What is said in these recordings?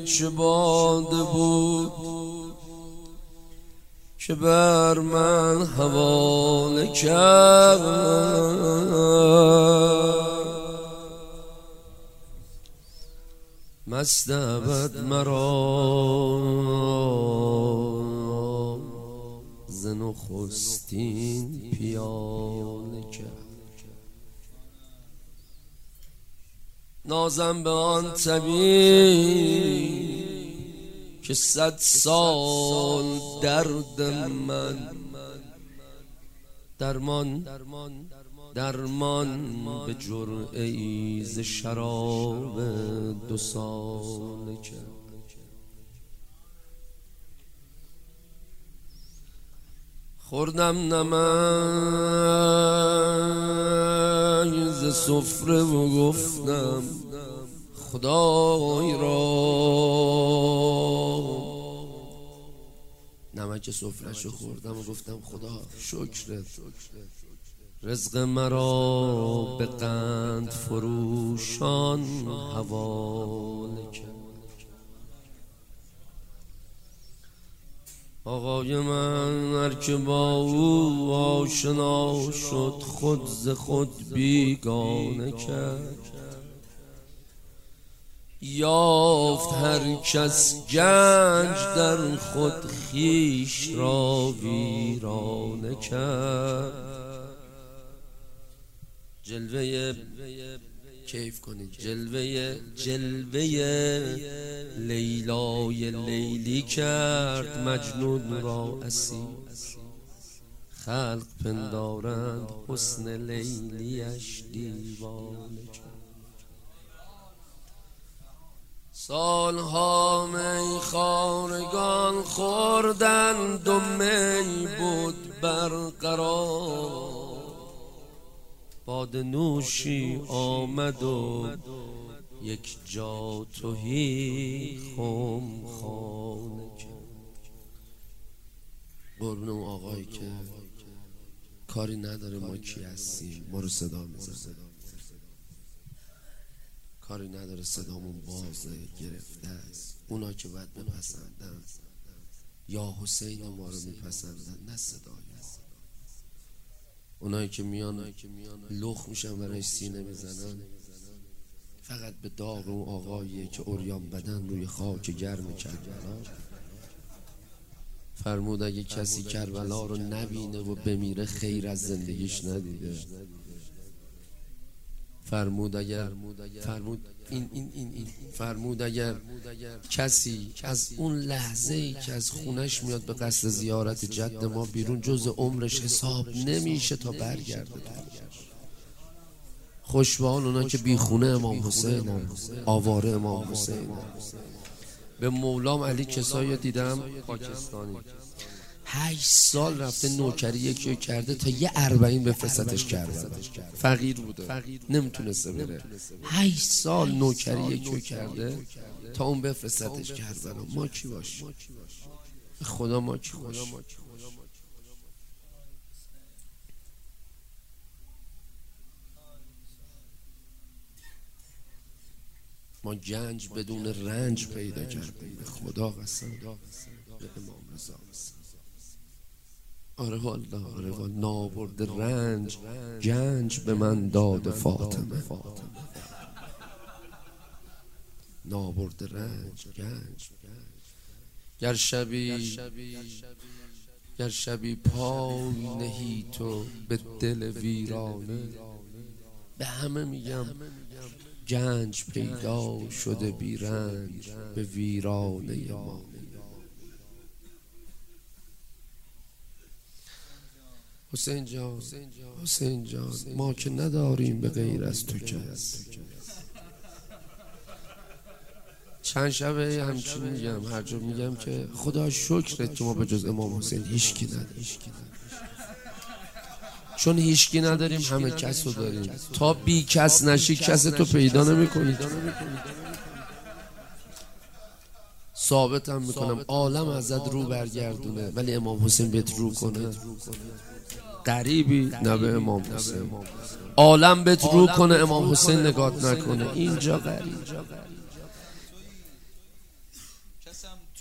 چه باده بود که بر من حواله کرد، مست ابد مرا ز نخستین پیاله کرد. نازم به آن طبیب که 100 سال درد من درمان به جرعه ای ز شراب 2 ساله کرد. خوردم نمک ز سفره و گفتم خدای را، نمک سفره‌شو خوردم و گفتم خدا شکرت، رزق مرا به قند فروشان حواله کرد. آقای من هر که با او آشنا شد خود ز خود بیگانه کرد. یافت هر کس گنج در خود خویش را ویرانه کرد. جلوه کیف کنید، جلوه لیلای لیلی کرد مجنون را اسیر. خلق پندارند حسن لیلیش دیوانه کرد. سالها می خوارگان خوردند و می بود برقرار. باده نوشی آمد و یک جا تهی خم خانه کرد. قربون اون آقایی که کاری نداره ما کی هستیم، ما رو صدا میزنه، کاری نداره صدامون بازه گرفته است. اونا که باید بپسندن یا حسین ما رو میپسندن نه صدای اونایی که میان لخ میشن برای سینه میزنن فقط به داغ اون آقاییه که عریان بدن روی خاک گرم کربلا. فرمود اگه کسی کربلا رو نبینه و بمیره خیر از زندگیش ندیده. فرمود اگر کسی از اون لحظه‌ای که از خونش میاد به قصد زیارت جد ما بیرون جز عمرش حساب نمیشه تا برگرده. خوشبال اونا که بی خونه امام حسین، آواره امام حسین. به مولام علی کسایی دیدم پاکستانی 8 سال رفته نوکری یکی کرده تا یه 40 بفرستش کرده. فقیر بوده نمیتونسته بره. 8 سال نوکری یکی کرده تا اون بفرستش کرده. ما کی باشیم؟ خدا ما کی باشیم؟ ما گنج بدون رنج پیدا کردیم. به خدا قسم، به امام رضا قسم. آره والا نابرد رنج گنج به من داد فاطمه. نابرد رنج گنج. گر شبی پای نهی تو به دل ویرانه، به همه میگم گنج پیدا شده بی رنج به ویرانه ما. حسین جان ما که نداریم به غیر از تو کس. چند شبه همچین میگم، هر جا میگم که خدا شکرت که ما به جز امام حسین هیچکی نداریم. چون هیچکی نداریم همه کس رو داریم. تا بی کس نشی کس تو پیدا نمی کنی. ثابت هم میکنم عالم ازت رو برگردونه ولی امام حسین بهت رو کنه غریبی نه به امام حسین. عالم بهت رو کنه امام حسین نگات نکنه اینجا غریب.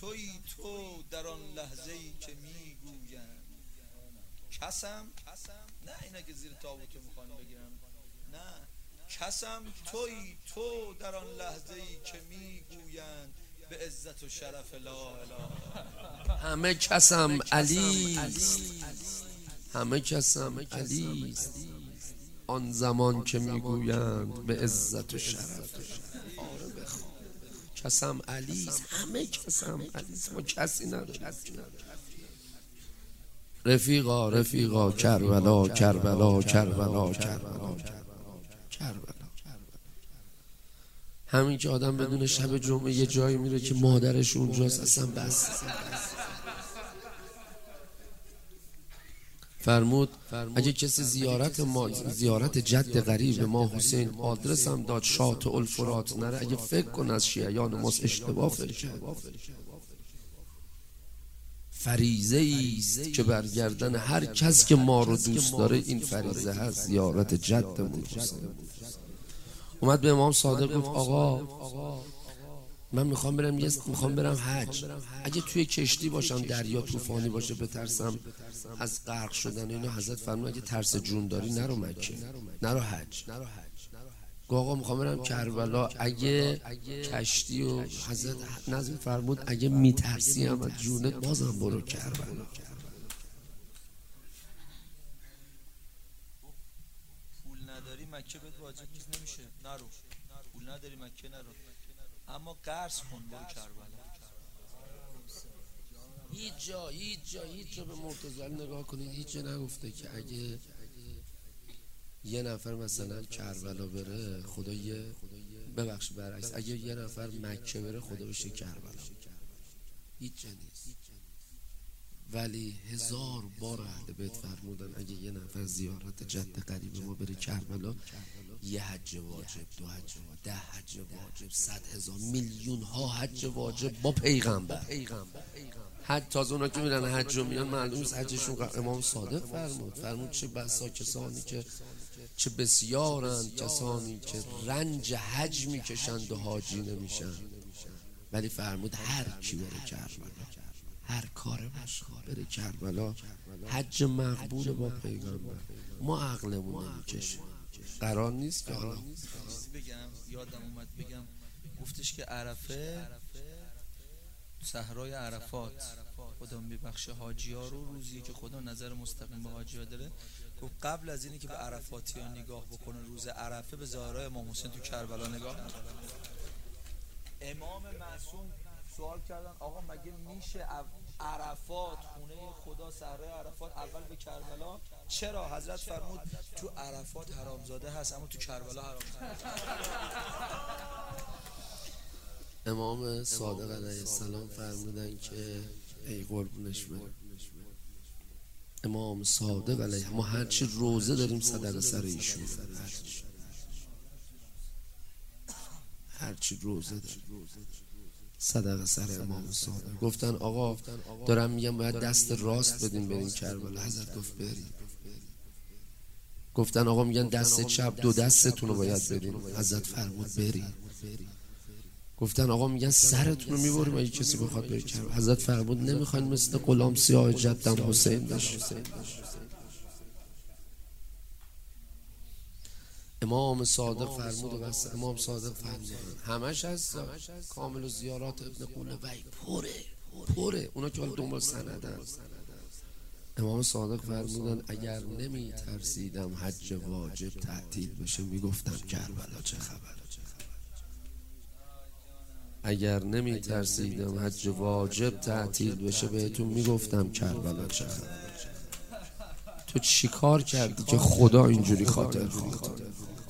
تویی تو در آن لحظه ای که میگویند کسم، نه اینا که زیر تابوت میخوان بگیرن، نه، کسم تویی تو در آن لحظه ای که میگویند به عزت و شرف لا اله. همه کسم علی، همه کسم علی آن زمان که میگویند به عزت و شرف. کسم علی، همه کسم علی، ما کسی نداریم. رفیقا رفیقا کربلا کربلا کربلا کربلا کربلا. همین که آدم بدون شب جمعه یه جایی میره که مادرش اونجاست اصلا بس. فرمود اگه کسی زیارت جد غریب ما حسین آدرس هم داد شاطئ الفرات نره، اگه فکر کن از شیعیان ماست اشتباه فکر کرد. فریضه ایست که برگردن هر کس که ما رو دوست داره این فریضه هست، زیارت جدمون حسین. اومد به امام صادق گفت آقا من میخوام برم حج، اگه توی کشتی باشم دریا طوفانی باشه بترسم از غرق شدن اینا، حضرت فرمود اگه ترس جون داری نرو مکه، نرو حج. آقا میخوام برم کربلا، اگه کشتی و حضرت نظر فرمود اگه میترسی هم از جونت بازم برو کربلا. پول نداری مکه بهت واجب نمیشه، نرو. پول نداری مکه نرو، اما قرض کن برو کربلا. هیچ جا به مرتضی نگاه کنید، هیچ جا نگفته که اگه یه نفر مثلا کربلا بره خدا ببخش برعکس، اگه یه نفر مکه بره خدا بشه کربلا. هیچ جا نیست. ولی 1000 بار اهل بیت فرمودن اگه یه نفر زیارت جد قریب ما بره کربلا، یه حج واجب، 2 حج واجب، 10 حج واجب، 100,000 میلیون ها حج واجب با پیغمبر. حج تازه اونا که میرن حج و میان معلوم نیست حجشون. امام صادق فرمود چه بسا کسانی که چه بسیارند کسانی که رنج حج میکشند و حاجی نمیشن، ولی فرمود هر کی بره کربلا، هر کاره باشه بره کربلا، حج مقبول با پیغمبر. ما عقلمون نمیکشه، قرار نیست که حالا بگم، یادم اومد بگم، گفتش که عرفه، صحرای عرفات، خدا میبخشه حاجی ها رو، روزی که خدا نظر مستقیم به حاجی ها داره، گفت قبل از اینی که به عرفاتی ها نگاه بکنه روز عرفه، به ظاهرای امام حسین تو کربلا نگاه کنه. امام معصوم سوال کردن آقا مگه میشه عرفات خونه خدا، صحرای عرفات، اول به کربلا؟ چرا؟ حضرت فرمود تو عرفات حرامزاده هست اما تو کربلا حرامزاده. امام صادق علیه السلام فرمودن که ای قربونش برم، امام صادق علیه، ما هرچی روزه داریم صدقه سر ایشون، هرچی روزه داریم صدقه سر امام صادق. گفتن آقا دارم میگم باید دست راست بدین برین کربلا، حضرت گفت برین. گفتن آقا میگن دست چپ، 2 دستتون رو باید بدین، حضرت فرمود برین. گفتن آقا میگن سرتون رو میبریم اگه کسی بخواد بره کربلا، حضرت فرمود نمیخواین مثل غلام سیاه جدم حسین بشه. امام صادق فرمود و بس. امام صادق فرمود همش هست کامل و زیارات ابن قولوی پره اونا که حالا دنبال سندن. امام صادق فرمودن اگر نمی ترسیدم حج واجب تعطیل بشه میگفتم کربلا چه خبر. اگر نمی ترسیدم حج واجب تعطیل بشه بهتون میگفتم کربلا چه خبر. تو چی کار کردی که خدا اینجوری خاطر خواهد؟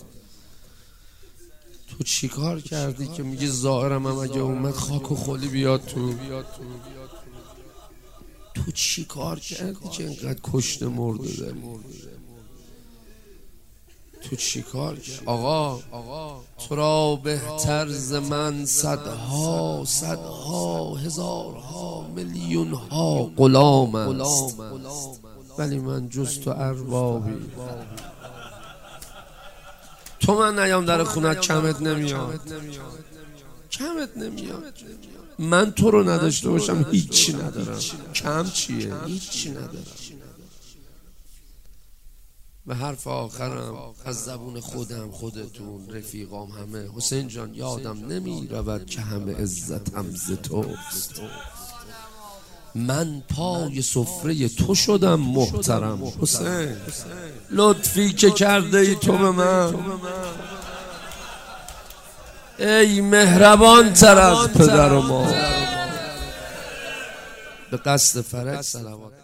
تو چی کار کردی که میگی ظاهرم هم اگه اومد خاک و خلی بیاد تو؟ تو چی کار کردی که اینقدر کشته مرده داری؟ تو چی کار کردی؟ آقا تو را بهتر ز من صدها هزارها میلیون ها غلام است، ولی من جز تو اربابی. تو من نیام در خونت کمت نمیاد، کمت نمیاد. من تو رو نداشته باشم هیچی ندارم. کم چیه؟ هیچی ندارم. و حرف آخرم از زبون خودم، خودتون، رفیقام، همه. حسین جان یادم نمی رود که همه عزتم ز توست. من پای سفره تو شدم محترم. حسین لطفی که کرده ای تو به من، ای مهربان تر از پدر و مادر. به قصد فرج صلوات.